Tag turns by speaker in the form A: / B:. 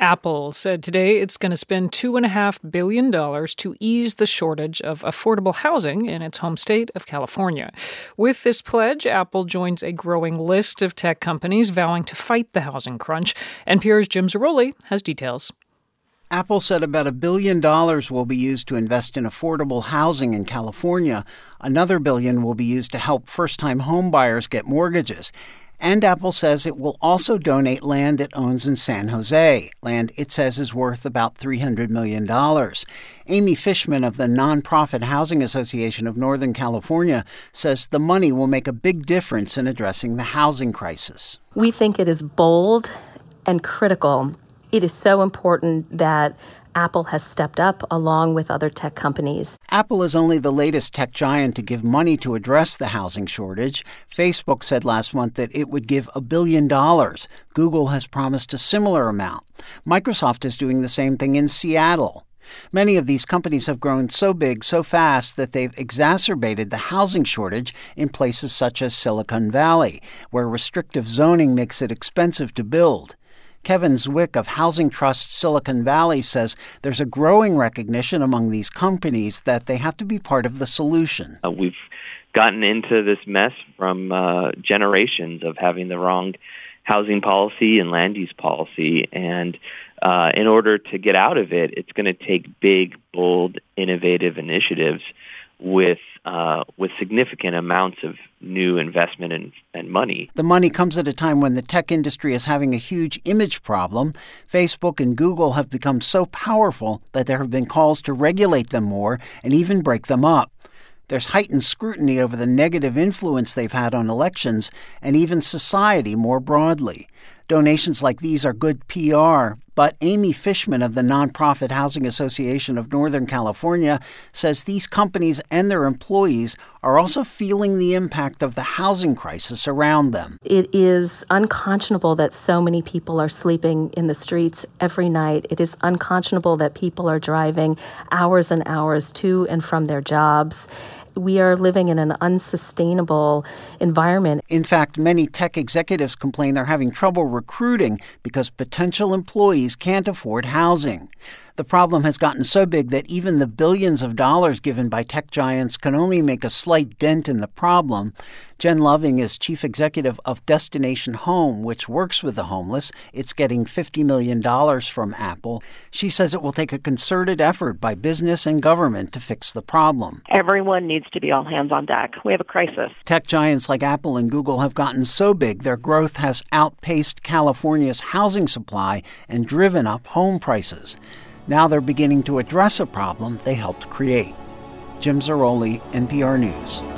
A: Apple said today it's going to spend $2.5 billion to ease the shortage of affordable housing in its home state of California. With this pledge, Apple joins a growing list of tech companies vowing to fight the housing crunch. NPR's Jim Zarroli has details.
B: Apple said about $1 billion will be used to invest in affordable housing in California. Another $1 billion will be used to help first-time home buyers get mortgages. And Apple says it will also donate land it owns in San Jose, land it says is worth about $300 million. Amy Fishman of the nonprofit Housing Association of Northern California says the money will make a big difference in addressing the housing crisis.
C: We think it is bold and critical. It is so important that Apple has stepped up along with other tech companies.
B: Apple is only the latest tech giant to give money to address the housing shortage. Facebook said last month that it would give $1 billion. Google has promised a similar amount. Microsoft is doing the same thing in Seattle. Many of these companies have grown so big so fast that they've exacerbated the housing shortage in places such as Silicon Valley, where restrictive zoning makes it expensive to build. Kevin Zwick of Housing Trust Silicon Valley says there's a growing recognition among these companies that they have to be part of the solution.
D: We've gotten into this mess from generations of having the wrong housing policy and land use policy. And in order to get out of it, it's going to take big, bold, innovative initiatives with significant amounts of new investment and money.
B: The money comes at a time when the tech industry is having a huge image problem. Facebook and Google have become so powerful that there have been calls to regulate them more and even break them up. There's heightened scrutiny over the negative influence they've had on elections and even society more broadly. Donations like these are good PR, but Amy Fishman of the nonprofit Housing Association of Northern California says these companies and their employees are also feeling the impact of the housing crisis around them.
C: It is unconscionable that so many people are sleeping in the streets every night. It is unconscionable that people are driving hours and hours to and from their jobs. We are living in an unsustainable environment.
B: In fact, many tech executives complain they're having trouble recruiting because potential employees can't afford housing. The problem has gotten so big that even the billions of dollars given by tech giants can only make a slight dent in the problem. Jen Loving is chief executive of Destination Home, which works with the homeless. It's getting $50 million from Apple. She says it will take a concerted effort by business and government to fix the problem.
E: Everyone needs to be all hands on deck. We have a crisis.
B: Tech giants like Apple and Google have gotten so big their growth has outpaced California's housing supply and driven up home prices. Now they're beginning to address a problem they helped create. Jim Zarroli, NPR News.